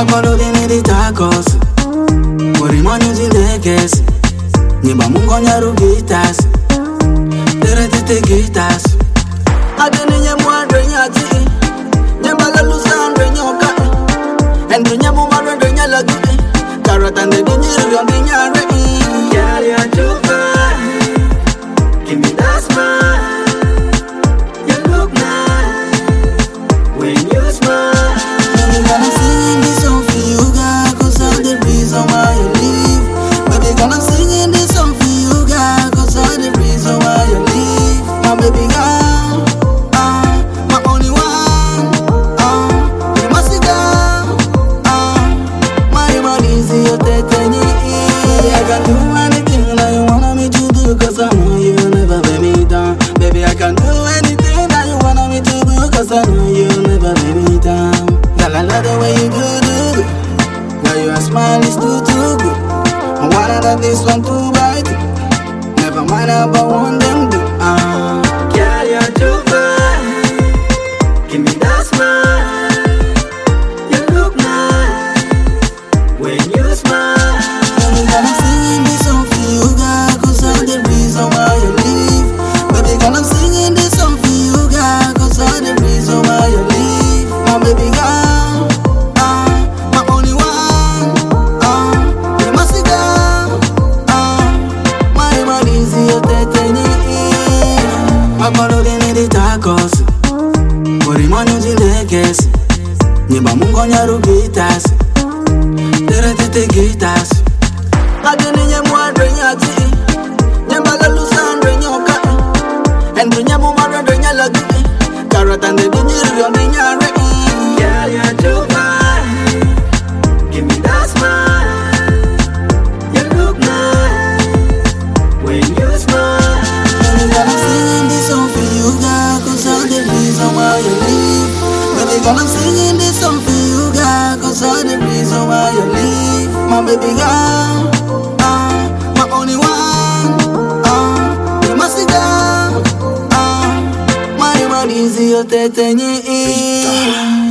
Makolo dini di tacos Morimonyo zindeges Nyimba mungo nyaru gitas Tere tete gitas Adeni nye muadre nyati Nyemba la lusandre nyoka Endru nye mumadre nye lagi Karatande di nyiru yon di nyare Girl, you're too fine. Give me that smile. You look nice when you smile. Baby girl, I'm singing this song for you, girl, 'cause I'm the reason why you leave. Baby girl, I'm singing this song for you, girl, 'cause I'm the reason why you leave. My baby girl, my only one, you must be girl, my money is your tetany. I can do anything that you wanna me to do, 'cause I know you'll never let me down. Baby, I can do anything that you wanna me to do, 'cause I know you'll never let me down. Girl, I love the way you do. Girl, your smile is too good. I wanna that this one too bright. Never mind about one them do. Girl, you're too fine. Give me that smile. You look nice when you smile. Baby girl, I'm singing this song for you, girl, 'cause I'm the reason why you leave. Baby girl, I'm singing this song for you, girl, 'cause I'm the reason why you leave. My baby girl, my only one, you must be girl, my money is your tetany. Makolo dini di tacos Morimonyo zindeges Nyimba mungo nyaru gitas Tere tete gitas Adeni nye muadre nyati Nyemba la lusandre nyoka Endru nye mumadre nye lagi Karatande di nyiru yon di nyare Girl, you're too fine. Give me that smile. You look nice when you smile. Baby girl, I'm singing this song for you, girl, 'cause I'm the reason why you leave. Baby girl, I'm singing this song for you, girl, 'cause I'm the reason why you leave. My baby girl, my only one, you must be girl, my money is your tetany.